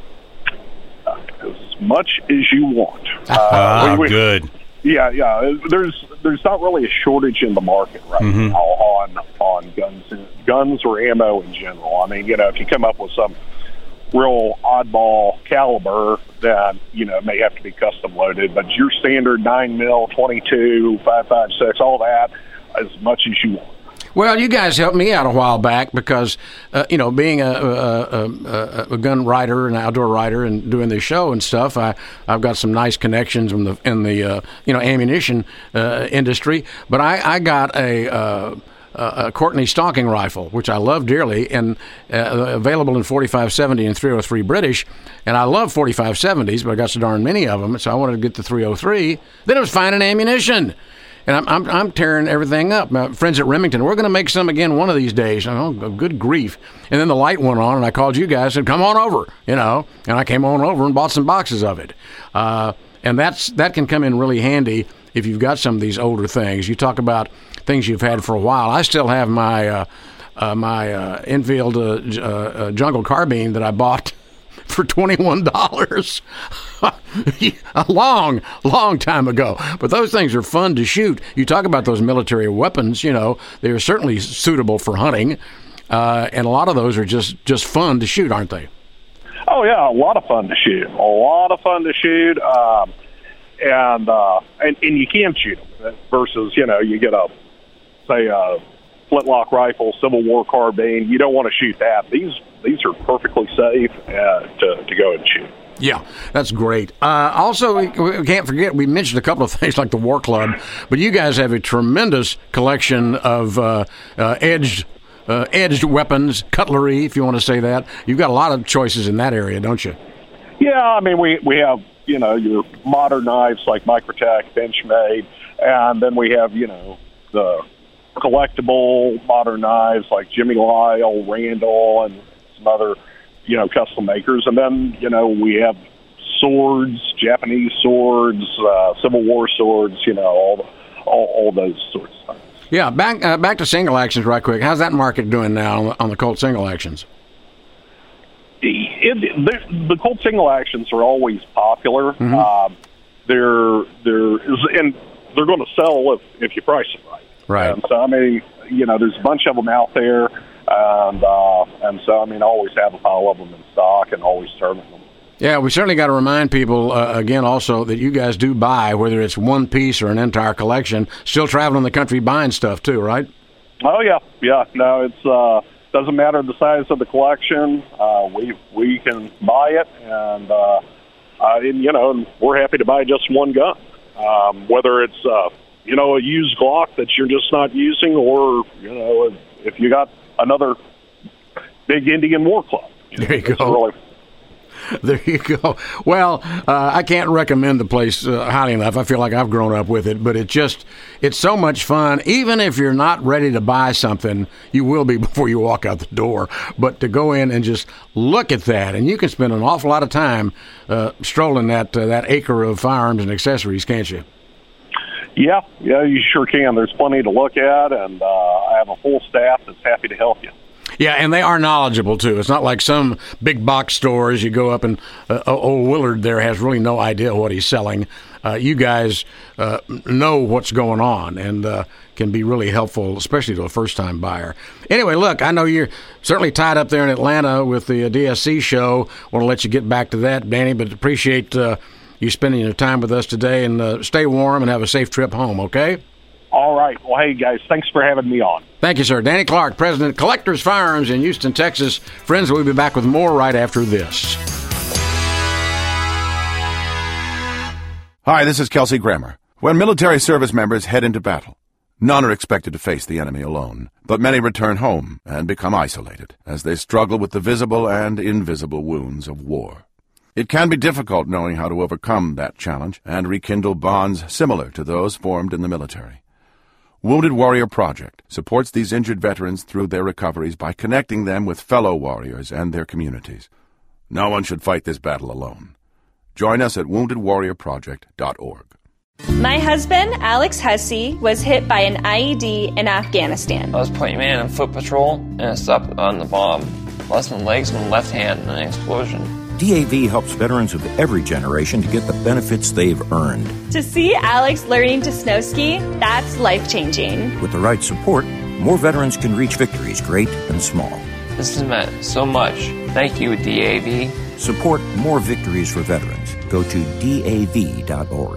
As much as you want. Good. Yeah. There's not really a shortage in the market right now on guns or ammo in general. I mean, if you come up with some real oddball caliber, then it may have to be custom loaded. But your standard 9mm, 22, 5.56, all that, as much as you want. Well, you guys helped me out a while back because, being a gun writer and outdoor writer and doing this show and stuff, I've got some nice connections in the ammunition industry. But I got a Courtney stalking rifle, which I love dearly, and available in 45-70 and 303 British. And I love 45-70s, but I got so darn many of them, so I wanted to get the 303. Then it was finding ammunition. And I'm tearing everything up. My friends at Remington, we're going to make some again one of these days. Oh, good grief. And then the light went on, and I called you guys and said, come on over, and I came on over and bought some boxes of it. And that can come in really handy if you've got some of these older things. You talk about things you've had for a while. I still have my Enfield jungle carbine that I bought for $21 a long time ago. But those things are fun to shoot. You talk about those military weapons, they're certainly suitable for hunting, and a lot of those are just fun to shoot, aren't they? Oh, yeah, a lot of fun to shoot. And you can shoot them versus, you get a flintlock rifle, Civil War carbine. You don't want to shoot that. These are perfectly safe to go and shoot. Yeah, that's great. Also, we can't forget, we mentioned a couple of things like the War Club, but you guys have a tremendous collection of edged weapons, cutlery, if you want to say that. You've got a lot of choices in that area, don't you? Yeah, I mean, we have, your modern knives like Microtech, Benchmade, and then we have, the collectible modern knives like Jimmy Lyle, Randall, and some other, custom makers. And then, we have swords, Japanese swords, Civil War swords, all those sorts of things. Yeah, back to single actions right quick. How's that market doing now on the Colt single actions? The Colt single actions are always popular. Mm-hmm. They're going to sell if you price it right. Right. And so, I mean, there's a bunch of them out there, and so, I mean, I always have a pile of them in stock and always serving them. Yeah, we certainly got to remind people, again, also, that you guys do buy, whether it's one piece or an entire collection, still traveling the country buying stuff, too, right? Oh, yeah. Yeah, no, it's doesn't matter the size of the collection. We can buy it, and we're happy to buy just one gun, whether it's a used Glock that you're just not using, or if you got another big Indian War Club. There you go. There you go. Well, I can't recommend the place highly enough. I feel like I've grown up with it, but it's so much fun. Even if you're not ready to buy something, you will be before you walk out the door. But to go in and just look at that, and you can spend an awful lot of time strolling that acre of firearms and accessories, can't you? Yeah, you sure can. There's plenty to look at, and I have a full staff that's happy to help you. Yeah, and they are knowledgeable, too. It's not like some big box stores. You go up and old Willard there has really no idea what he's selling. You guys know what's going on and can be really helpful, especially to a first-time buyer. Anyway, look, I know you're certainly tied up there in Atlanta with the DSC show. Want to let you get back to that, Danny, but appreciate you spending your time with us today, and stay warm and have a safe trip home, okay? All right. Well, hey, guys, thanks for having me on. Thank you, sir. Danny Clark, President of Collectors Firearms in Houston, Texas. Friends, we'll be back with more right after this. Hi, this is Kelsey Grammer. When military service members head into battle, none are expected to face the enemy alone, but many return home and become isolated as they struggle with the visible and invisible wounds of war. It can be difficult knowing how to overcome that challenge and rekindle bonds similar to those formed in the military. Wounded Warrior Project supports these injured veterans through their recoveries by connecting them with fellow warriors and their communities. No one should fight this battle alone. Join us at woundedwarriorproject.org. My husband, Alex Hussey, was hit by an IED in Afghanistan. I was point man on foot patrol, and I stopped on the bomb. Lost my legs and my left hand in an explosion. DAV helps veterans of every generation to get the benefits they've earned. To see Alex learning to snow ski, that's life-changing. With the right support, more veterans can reach victories, great and small. This has meant so much. Thank you, DAV. Support more victories for veterans. Go to DAV.org.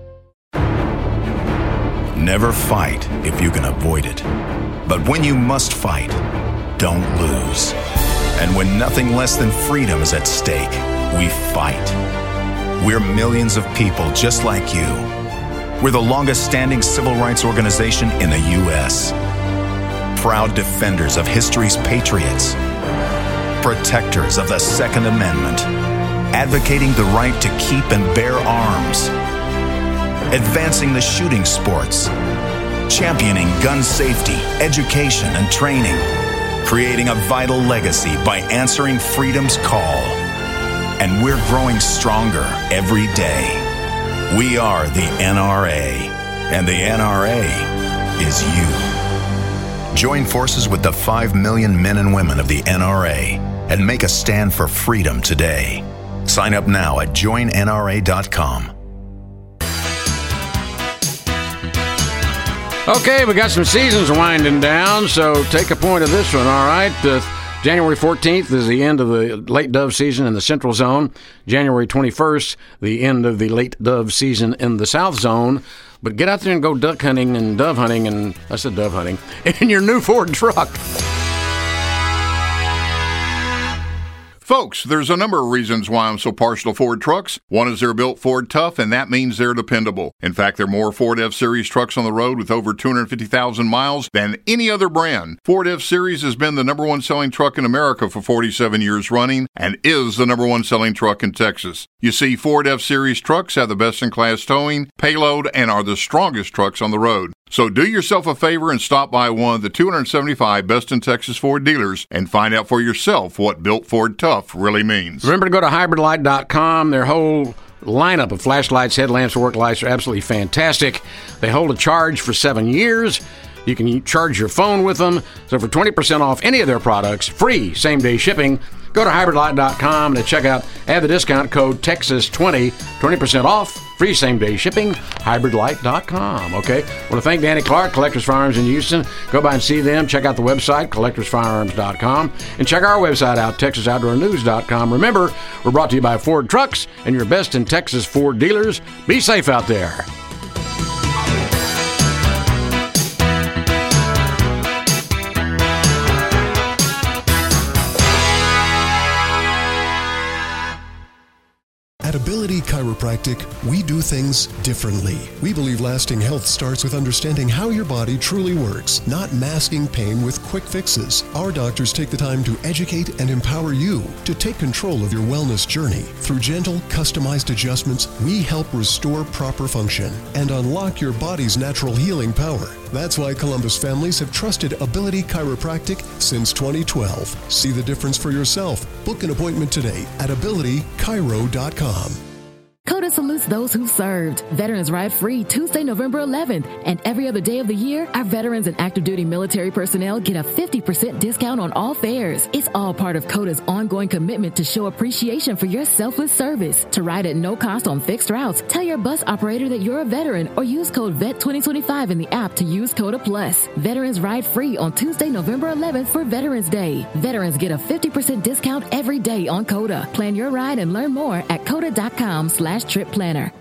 Never fight if you can avoid it. But when you must fight, don't lose. And when nothing less than freedom is at stake, we fight. We're millions of people just like you. We're the longest-standing civil rights organization in the U.S. Proud defenders of history's patriots. Protectors of the Second Amendment. Advocating the right to keep and bear arms. Advancing the shooting sports. Championing gun safety, education, and training. Creating a vital legacy by answering freedom's call. And we're growing stronger every day. We are the NRA, and the NRA is you. Join forces with the 5 million men and women of the NRA and make a stand for freedom today. Sign up now at joinnra.com. Okay, we got some seasons winding down, so take a point of this one, all right? January 14th is the end of the late dove season in the Central Zone. January 21st, the end of the late dove season in the South Zone. But get out there and go duck hunting and dove hunting, and I said dove hunting, in your new Ford truck. Folks, there's a number of reasons why I'm so partial to Ford trucks. One is they're built Ford tough, and that means they're dependable. In fact, there are more Ford F-Series trucks on the road with over 250,000 miles than any other brand. Ford F-Series has been the number one selling truck in America for 47 years running and is the number one selling truck in Texas. You see, Ford F-Series trucks have the best-in-class towing, payload, and are the strongest trucks on the road. So do yourself a favor and stop by one of the 275 Best in Texas Ford dealers and find out for yourself what built Ford tough really means. Remember to go to hybridlight.com. Their whole lineup of flashlights, headlamps, work lights are absolutely fantastic. They hold a charge for 7 years. You can charge your phone with them. So for 20% off any of their products, free same-day shipping, go to hybridlight.com and check out, add the discount code Texas20, 20% off, free same-day shipping, hybridlight.com, okay? I want to thank Danny Clark, Collectors Firearms in Houston. Go by and see them. Check out the website, collectorsfirearms.com, and check our website out, texasoutdoornews.com. Remember, we're brought to you by Ford Trucks and your best in Texas Ford dealers. Be safe out there. At Ability Chiropractic, we do things differently. We believe lasting health starts with understanding how your body truly works, not masking pain with quick fixes. Our doctors take the time to educate and empower you to take control of your wellness journey. Through gentle, customized adjustments, we help restore proper function and unlock your body's natural healing power. That's why Columbus families have trusted Ability Chiropractic since 2012. See the difference for yourself. Book an appointment today at abilitychiro.com. COTA salutes those who served. Veterans Ride Free Tuesday, November 11th. And every other day of the year, our veterans and active duty military personnel get a 50% discount on all fares. It's all part of COTA's ongoing commitment to show appreciation for your selfless service. To ride at no cost on fixed routes, tell your bus operator that you're a veteran or use code VET2025 in the app to use COTA Plus. Veterans Ride Free on Tuesday, November 11th for Veterans Day. Veterans get a 50% discount every day on COTA. Plan your ride and learn more at COTA.com/trip planner.